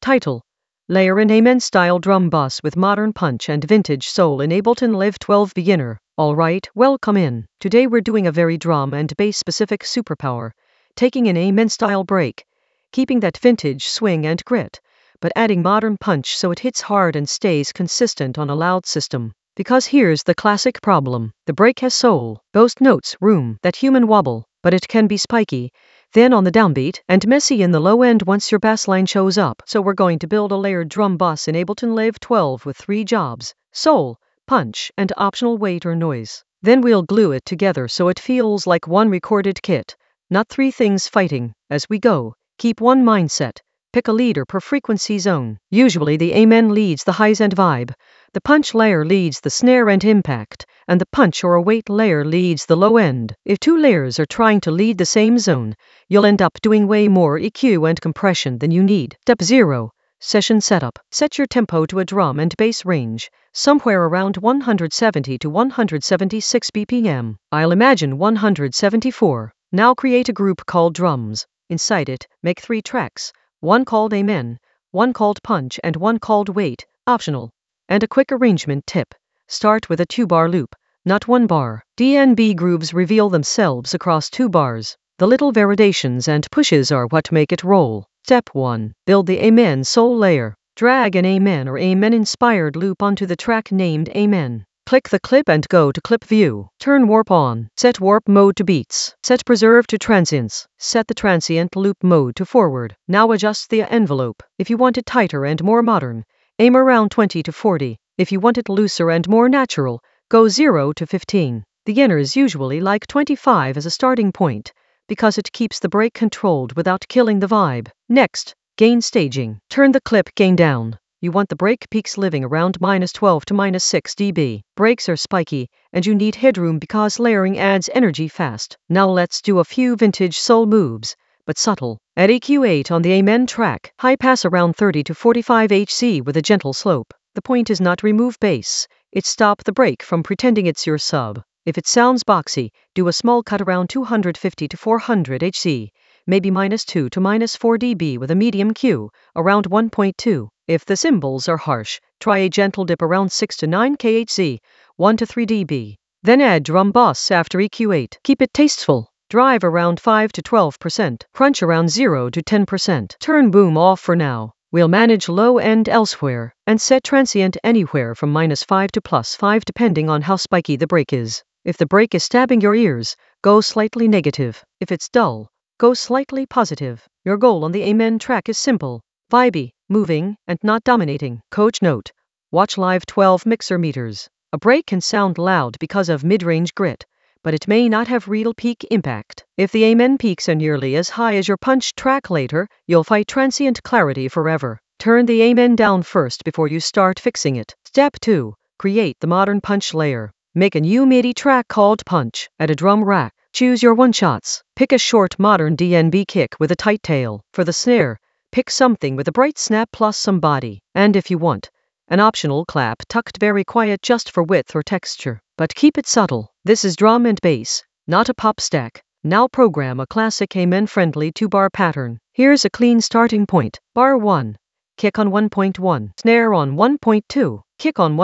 Title: Layer an Amen-style drum bus with modern punch and vintage soul in Ableton Live 12 Beginner. Alright, welcome in. Today we're doing a very drum and bass specific superpower, taking an Amen-style break, keeping that vintage swing and grit, but adding modern punch so it hits hard and stays consistent on a loud system. Because here's the classic problem. The break has soul, boast notes, room, that human wobble, but it can be spiky, thin on the downbeat, and messy in the low end once your bass line shows up. So we're going to build a layered drum bus in Ableton Live 12 with 3 jobs: soul, punch, and optional weight or noise. Then we'll glue it together so it feels like one recorded kit, not 3 things fighting. As we go, keep one mindset. Pick a leader per frequency zone. Usually the Amen leads the highs and vibe, the punch layer leads the snare and impact, and the punch or a weight layer leads the low end. If 2 layers are trying to lead the same zone, you'll end up doing way more EQ and compression than you need. Step 0. Session setup. Set your tempo to a drum and bass range, somewhere around 170 to 176 BPM. I'll imagine 174. Now create a group called drums. Inside it, make 3 tracks. One called Amen, one called punch, and one called weight, optional. And a quick arrangement tip: start with a 2-bar loop, not 1 bar. DNB grooves reveal themselves across 2 bars. The little variations and pushes are what make it roll. Step 1. Build the Amen soul layer. Drag an Amen or Amen-inspired loop onto the track named Amen. Click the clip and go to clip view. Turn warp on. Set warp mode to beats. Set preserve to transients. Set the transient loop mode to forward. Now adjust the envelope. If you want it tighter and more modern, aim around 20 to 40. If you want it looser and more natural, go 0 to 15. Beginners usually like 25 as a starting point, because it keeps the break controlled without killing the vibe. Next, gain staging. Turn the clip gain down. You want the break peaks living around -12 to -6 dB. Breaks are spiky, and you need headroom because layering adds energy fast. Now let's do a few vintage soul moves, but subtle. Add EQ8 on the Amen track. High pass around 30 to 45 Hz with a gentle slope. The point is not remove bass, it's stop the break from pretending it's your sub. If it sounds boxy, do a small cut around 250 to 400 Hz, maybe -2 to -4 dB with a medium Q, around 1.2. If the cymbals are harsh, try a gentle dip around 6 to 9 kHz, 1 to 3 dB. Then add drum bus after EQ8. Keep it tasteful. Drive around 5 to 12%. Crunch around 0 to 10%. Turn boom off for now. We'll manage low end elsewhere, and set transient anywhere from -5 to +5 depending on how spiky the break is. If the break is stabbing your ears, go slightly negative. If it's dull, go slightly positive. Your goal on the Amen track is simple: vibey, moving, and not dominating. Coach note: watch Live 12 mixer meters. A break can sound loud because of mid-range grit, but it may not have real peak impact. If the Amen peaks are nearly as high as your punch track later, you'll fight transient clarity forever. Turn the Amen down first before you start fixing it. Step 2. Create the modern punch layer. Make a new MIDI track called punch. Add a drum rack. Choose your one-shots. Pick a short modern DNB kick with a tight tail. For the snare, pick something with a bright snap plus some body. And if you want, an optional clap tucked very quiet just for width or texture. But keep it subtle. This is drum and bass, not a pop stack. Now program a classic Amen-friendly 2-bar pattern. Here's a clean starting point. Bar 1. Kick on 1.1. Snare on 1.2. Kick on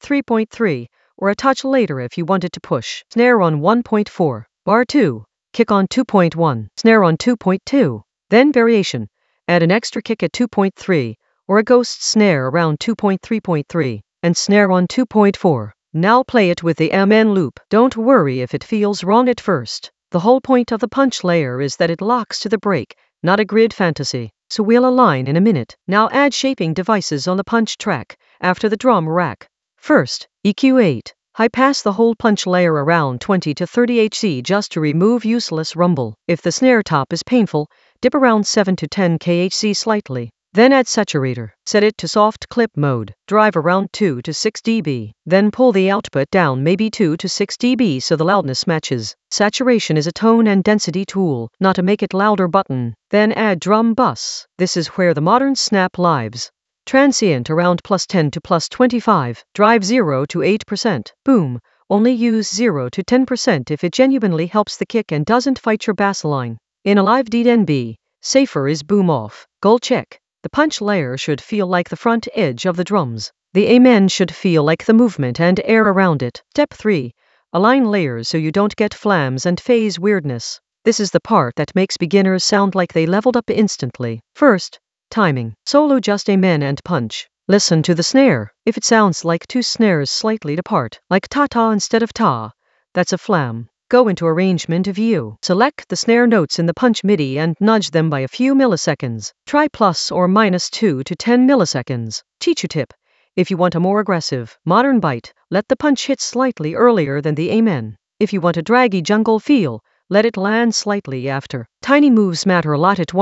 1.3.3, or a touch later if you wanted to push. Snare on 1.4. Bar 2. Kick on 2.1. Snare on 2.2. Then variation. Add an extra kick at 2.3, or a ghost snare around 2.3.3, and snare on 2.4. Now play it with the Amen loop. Don't worry if it feels wrong at first. The whole point of the punch layer is that it locks to the break, not a grid fantasy. So we'll align in a minute. Now add shaping devices on the punch track, after the drum rack. First, EQ8. High pass the whole punch layer around 20 to 30 Hz just to remove useless rumble. If the snare top is painful, dip around 7 to 10 kHz slightly. Then add saturator. Set it to soft clip mode. Drive around 2 to 6 dB. Then pull the output down maybe 2 to 6 dB so the loudness matches. Saturation is a tone and density tool, not a make it louder button. Then add drum bus. This is where the modern snap lives. Transient around +10 to +25. Drive 0 to 8%. Boom. Only use 0 to 10% if it genuinely helps the kick and doesn't fight your bass line. In a live DNB, safer is boom off. Goal check. The punch layer should feel like the front edge of the drums. The amen should feel like the movement and air around it. Step 3. Align layers so you don't get flams and phase weirdness. This is the part that makes beginners sound like they leveled up instantly. First, timing. Solo just amen and punch. Listen to the snare. If it sounds like two snares slightly apart, like ta-ta instead of ta, that's a flam. Go into arrangement view. Select the snare notes in the punch MIDI and nudge them by a few milliseconds. Try plus or minus 2 to 10 milliseconds. Teacher tip. If you want a more aggressive, modern bite, let the punch hit slightly earlier than the amen. If you want a draggy jungle feel, let it land slightly after. Tiny moves matter a lot at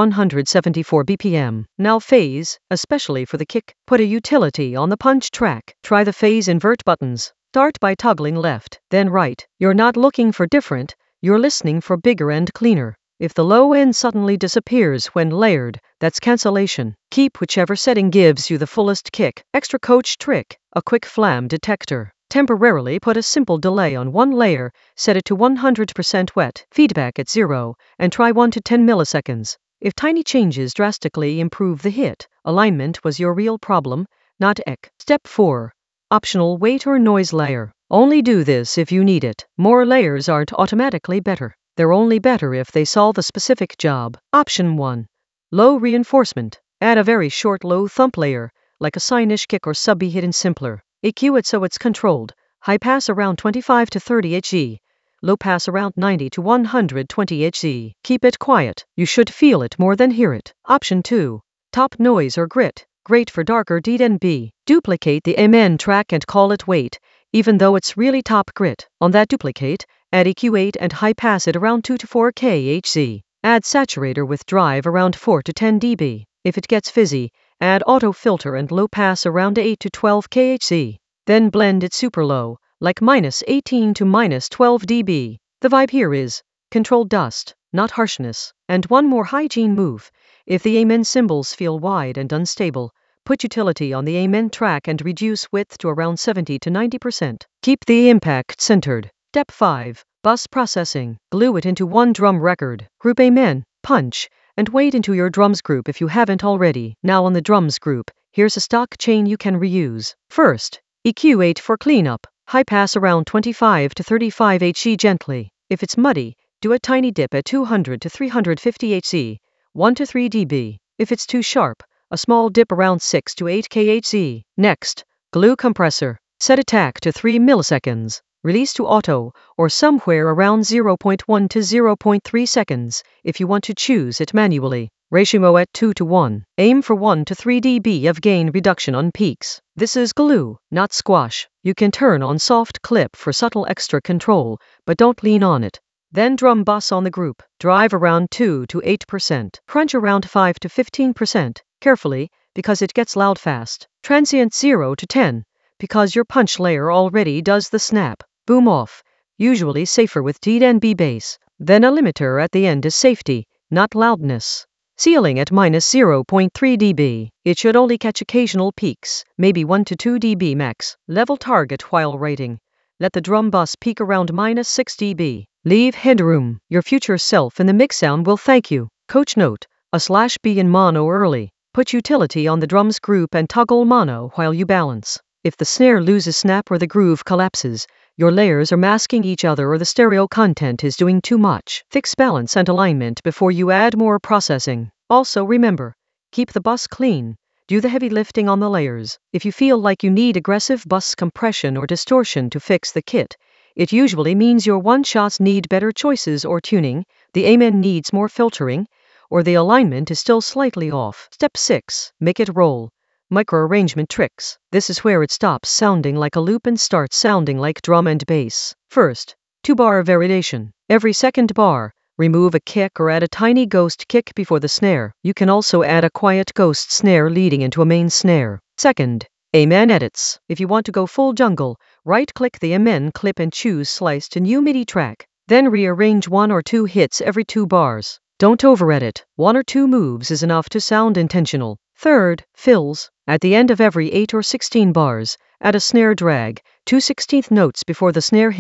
174 BPM. Now phase, especially for the kick. Put a utility on the punch track. Try the phase invert buttons. Start by toggling left, then right. You're not looking for different, you're listening for bigger and cleaner. If the low end suddenly disappears when layered, that's cancellation. Keep whichever setting gives you the fullest kick. Extra coach trick, a quick flam detector. Temporarily put a simple delay on one layer, set it to 100% wet, feedback at 0, and try 1 to 10 milliseconds. If tiny changes drastically improve the hit, alignment was your real problem, not EQ. Step 4. Optional weight or noise layer. Only do this if you need it. More layers aren't automatically better. They're only better if they solve a specific job. Option 1. Low reinforcement. Add a very short low thump layer, like a sine-ish kick or sub-B hidden simpler. EQ it so it's controlled. High pass around 25 to 30 Hz. Low pass around 90 to 120 Hz. Keep it quiet. You should feel it more than hear it. Option 2. Top noise or grit. Great for darker D&B. Duplicate the amen track and call it weight, even though it's really top grit. On that duplicate, add EQ8 and high pass it around 2 to 4 kHz. Add saturator with drive around 4 to 10 dB. If it gets fizzy, add auto filter and low pass around 8 to 12 kHz. Then blend it super low, like minus 18 to minus 12 dB. The vibe here is controlled dust, not harshness. And one more hygiene move. If the amen cymbals feel wide and unstable, put utility on the amen track and reduce width to around 70 to 90%. Keep the impact centered. Step 5. Bus processing. Glue it into one drum record. Group amen, punch, and wait into your drums group if you haven't already. Now on the drums group, here's a stock chain you can reuse. First, EQ8 for cleanup. High pass around 25 to 35 Hz gently. If it's muddy, do a tiny dip at 200 to 350 Hz, 1 to 3 dB. If it's too sharp, a small dip around 6 to 8 kHz. Next, glue compressor. Set attack to 3 milliseconds. Release to auto, or somewhere around 0.1 to 0.3 seconds, if you want to choose it manually. Ratio at 2 to 1. Aim for 1 to 3 dB of gain reduction on peaks. This is glue, not squash. You can turn on soft clip for subtle extra control, but don't lean on it. Then drum bus on the group. Drive around 2 to 8%. Crunch around 5 to 15%. Carefully, because it gets loud fast. Transient 0 to 10, because your punch layer already does the snap. Boom off. Usually safer with D&B bass. Then a limiter at the end is safety, not loudness. Ceiling at minus 0.3 dB. It should only catch occasional peaks, maybe 1 to 2 dB max. Level target while writing. Let the drum bus peak around minus 6 dB. Leave headroom. Your future self in the mix sound will thank you. Coach note, /B in mono early. Put utility on the drums group and toggle mono while you balance. If the snare loses snap or the groove collapses, your layers are masking each other or the stereo content is doing too much. Fix balance and alignment before you add more processing. Also remember, keep the bus clean. Do the heavy lifting on the layers. If you feel like you need aggressive bus compression or distortion to fix the kit, it usually means your one-shots need better choices or tuning, the amen needs more filtering, or the alignment is still slightly off. Step 6. Make it roll. Microarrangement tricks. This is where it stops sounding like a loop and starts sounding like drum and bass. First, 2-bar variation. Every second bar, remove a kick or add a tiny ghost kick before the snare. You can also add a quiet ghost snare leading into a main snare. Second, amen edits. If you want to go full jungle, right-click the amen clip and choose Slice to New MIDI track. Then rearrange 1 or 2 hits every 2 bars. Don't over-edit. 1 or 2 moves is enough to sound intentional. Third, fills. At the end of every 8 or 16 bars, add a snare drag, 2/16 notes before the snare hit,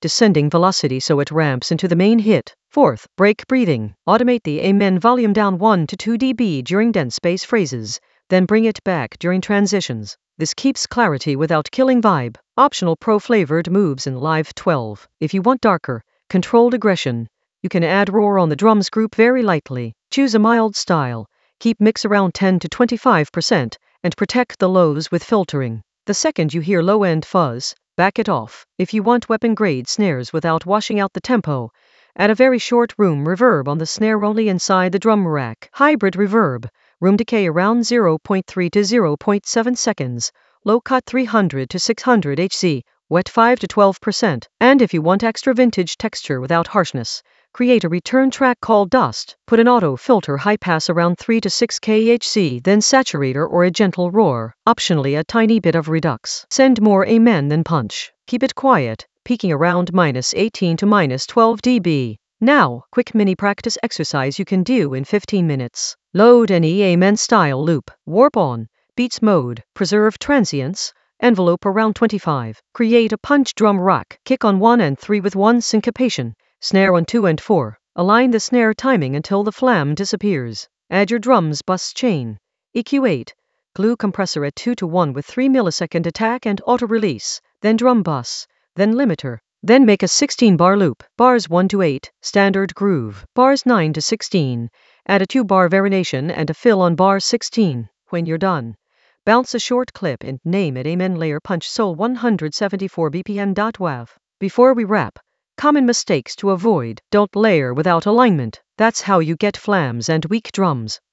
descending velocity so it ramps into the main hit. Fourth, break breathing. Automate the Amen volume down 1 to 2 dB during dense bass phrases, then bring it back during transitions. This keeps clarity without killing vibe. Optional pro-flavored moves in Live 12. If you want darker, controlled aggression, you can add roar on the drums group very lightly. Choose a mild style. Keep mix around 10 to 25% and protect the lows with filtering. The second you hear low-end fuzz, back it off. If you want weapon-grade snares without washing out the tempo, add a very short room reverb on the snare only inside the drum rack. Hybrid reverb. Room decay around 0.3 to 0.7 seconds. Low cut 300 to 600 Hz. Wet 5 to 12%. And if you want extra vintage texture without harshness, create a return track called Dust. Put an auto filter high pass around 3 to 6 kHz, then saturator or a gentle roar. Optionally a tiny bit of redux. Send more Amen than punch. Keep it quiet, peaking around -18 to -12 dB. Now, quick mini practice exercise you can do in 15 minutes. Load any Amen style loop. Warp on. Beats mode. Preserve transients. Envelope around 25. Create a punch drum rack. Kick on 1 and 3 with 1 syncopation. Snare on 2 and 4. Align the snare timing until the flam disappears. Add your drums bus chain. EQ 8. Glue compressor at 2 to 1 with 3 millisecond attack and auto release. Then drum bus. Then limiter. Then make a 16-bar loop. Bars 1 to 8. Standard groove. Bars 9 to 16. Add a 2-bar variation and a fill on bar 16. When you're done, bounce a short clip and name it Amen Layer Punch Soul 174 BPM.wav. Before we wrap, common mistakes to avoid. Don't layer without alignment. That's how you get flams and weak drums.